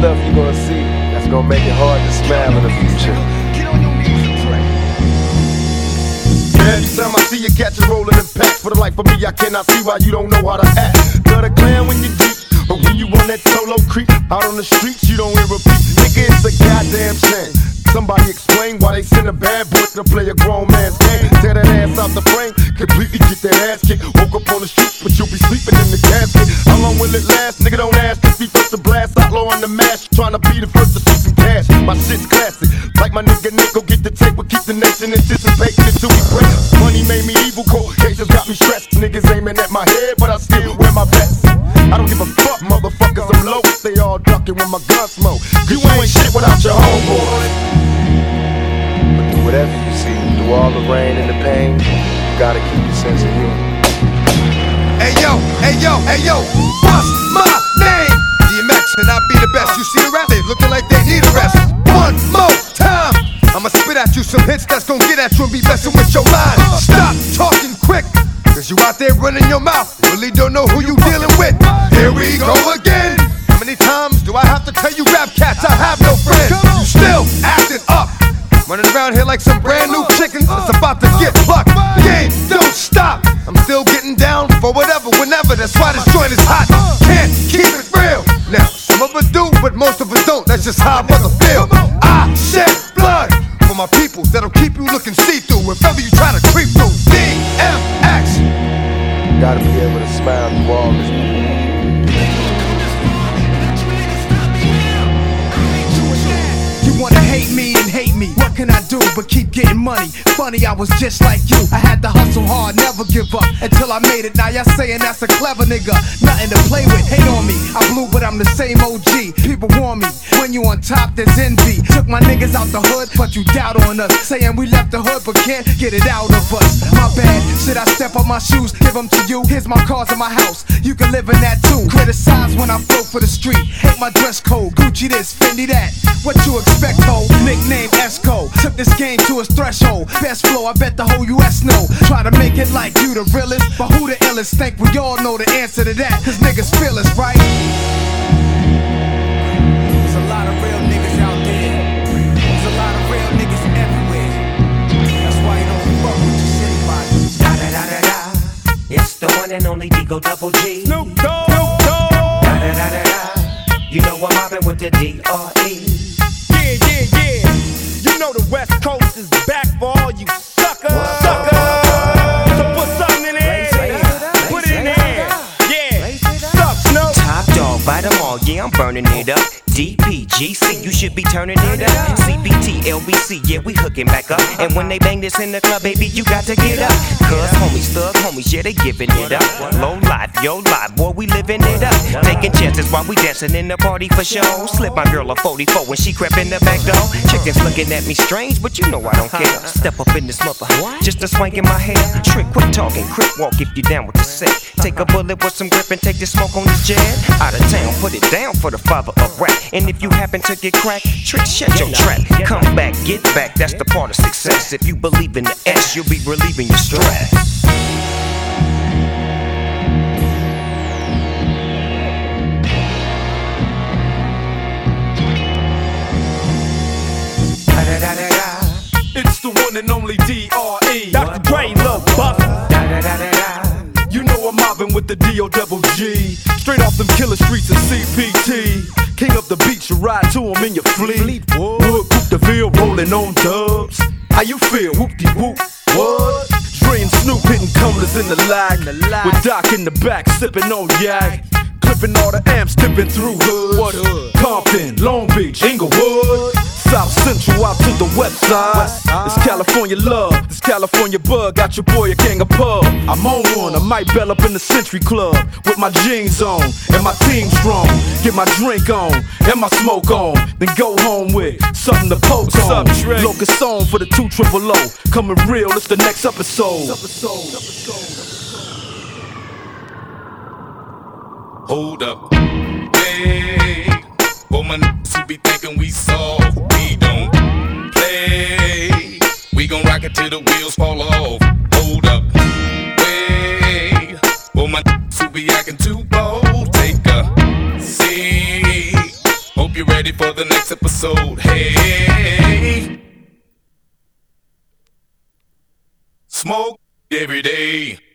stuff you're gonna see that's gonna make it hard to smile in the future. Every time I see you catch a rolling in packs, for the life of me, I cannot see why you don't know how to act. Love the clan when you deep, but when you on that solo creep, out on the streets, you don't hear a beat. Nigga, it's a goddamn shame. Somebody explain why they send a bad boy to play a grown man's game. Tear that ass out the frame, completely get that ass kicked. Woke up on the street, but you'll be sleeping in the casket. How long will it last? Nigga, don't ask if he first to blast. Outlaw on the mash, trying to be the first to see some cash. My shit's classic, like my nigga Nick, go get the tape. We'll keep the nation anticipating until we break. Money made me evil, cold cases got me stressed. Niggas aiming at my head, but I still wear my vest. I don't give a fuck, motherfuckers, I'm low. They all ducking when my gun smoke. You ain't shit without your homeboys. But through whatever you see, through all the rain and the pain, you gotta keep your sense of humor. Hey yo, hey yo, hey yo, what's my name? DMX and I be the best. You see the rap, they looking like they need a rest. One more time, I'ma spit at you some hits that's gon' get at you and be messing with your mind. Stop talking quick, cause you out there running your mouth, really don't know who you dealing with. Here we go again. How many times do I have to tell you rap cats I have no friends? You still acting up, running around here like some brand new chicken that's about to get plucked. The game don't stop, I'm still getting down for whatever, whenever. That's why this joint is hot, can't keep it real. Now, some of us do, but most of us don't. That's just how I mother feel. I shed blood for my people that'll keep you looking see-through if ever you try to creep through. DMX. Gotta be able to smile through all this. You wanna hate me and hate me, what can I do but keep getting money? Funny, I was just like you, I had to hustle hard, never give up until I made it. Now y'all saying that's a clever nigga, nothing to play with, hate on me. I blew but I'm the same OG, people warn me, when you on top there's envy. Took my niggas out the hood, but you doubt on us, saying we left the hood but can't get it out of us. My bad, should I step on my shoes, give them to you? Here's my cars in my house, you can live in that too. Criticize when I float for the street, hate my dress code, Gucci this, Fendi that. What you expect, ho? Nickname Esco, took this game to its threshold. Best flow, I bet the whole US know. Try to make it like you the realest, but who the illest? Think we all know the answer to that, cause niggas feel us, right? There's a lot of real niggas out there. There's a lot of real niggas everywhere. That's why you don't fuck with your city body. Da da da da da. It's the one and only Digo Double G. Snoop Dogg. Da da da da da. You know I'm mobbing with the D.R.E. Yeah. You know the West Coast is back for all you suckers. So put something in there. Put it in there. Yeah. Suck, Snoop. Top dog, bite them all. Yeah, I'm burning it up. DPGC, you should be turning it up. CPT, LBC, yeah, we hooking back up. And when they bang this in the club, baby, you got to get up. Cuz homies, thug homies, yeah, they giving it up. Low life, yo life, boy, we living it up. Taking chances while we dancing in the party for show. Slip my girl a 44 when she crept in the back door. Chickens looking at me strange, but you know I don't care. Step up in this mother, just a swank in my hair. Trick, quit talking, crip walk if you down with the set. Take a bullet with some grip and take the smoke on the jet. Out of town, put it down for the father of rap. And if you happen to get cracked, trick, shut your trap. Come back, get back, that's the part of success. If you believe in the S, you'll be relieving your stress. It's the one and only D.R.E. Dr. Dre, Lil Buff. You know I'm mobbing with the D.O.G. Straight off them killer streets of CPT. King up the beach, you ride to him in your fleet. Wood, Coupe de Ville, rolling on dubs. How you feel? Whoop-de-whoop. What? Dre and Snoop hitting cumblers in the lag. With Doc in the back, sipping on yak. Clipping all the amps, dipping through hoods. What hood? Compton, Long Beach, Inglewood. South Central out to the west side. It's California love, this California bug. Got your boy a gang of pub. I'm on one, I might bell up in the Century Club with my jeans on and my team strong. Get my drink on and my smoke on, then go home with something to poke on. Locust song for the 2 triple O. Coming real, it's the next episode. Hold up, hey, for my niggas who be thinking we soft, we don't play. We gon' rock it till the wheels fall off. Hold up, hey, for my niggas who be acting too bold, take a seat. Hope keep you ready for the next episode. Hey, smoke every day.